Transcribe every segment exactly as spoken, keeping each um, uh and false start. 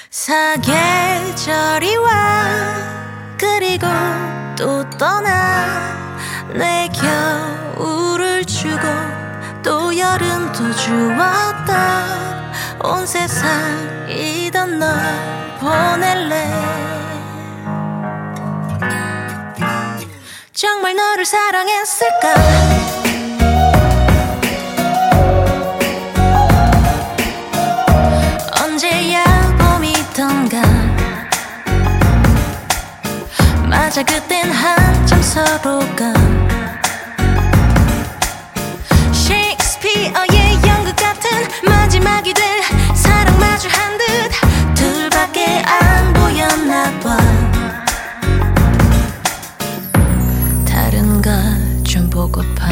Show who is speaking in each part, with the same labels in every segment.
Speaker 1: 사계절이 와 그리고 또 떠나 내 겨울을 주고 또 여름도 주었다 온 세상이던 널 보낼래 정말 너를 사랑했을까 맞아 그땐 한참 서로가 셰익스피어의 연극 같은 마지막이 될 사랑 마주한 듯 둘밖에 안 보였나 봐 다른 걸 좀 보고파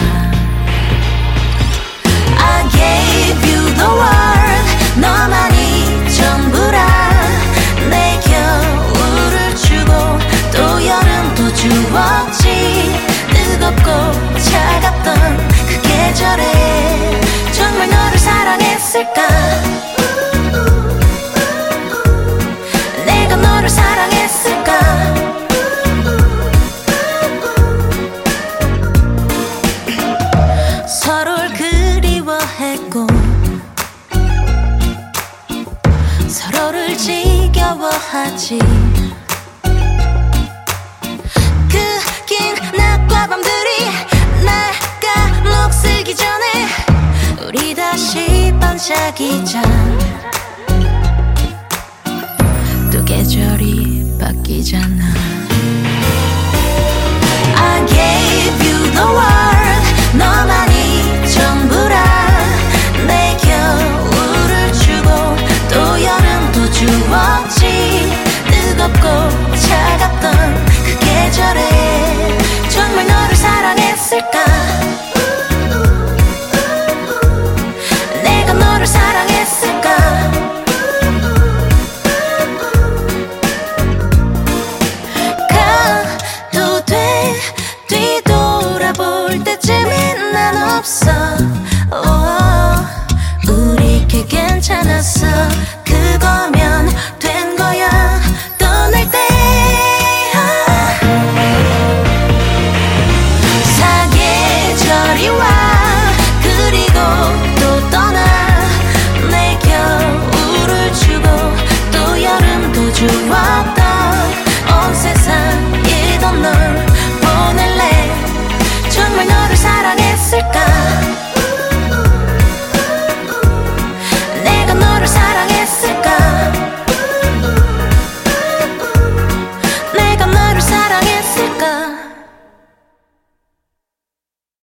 Speaker 1: I gave you the world 너만이 전부라 내 겨울을 주고 또 여름도 주었지 뜨겁고 차갑던 그 계절에 정말 너를 사랑했을까 내가 너를 사랑했을까 서로를 그리워했고 서로를 지겨워하지 낮과 밤들이 날까 녹슬기 전에 우리 다시 반짝이자 또 계절이 바뀌잖아 I gave you the world 너만이 전부라 내 겨울을 주고 또 여름도 주었지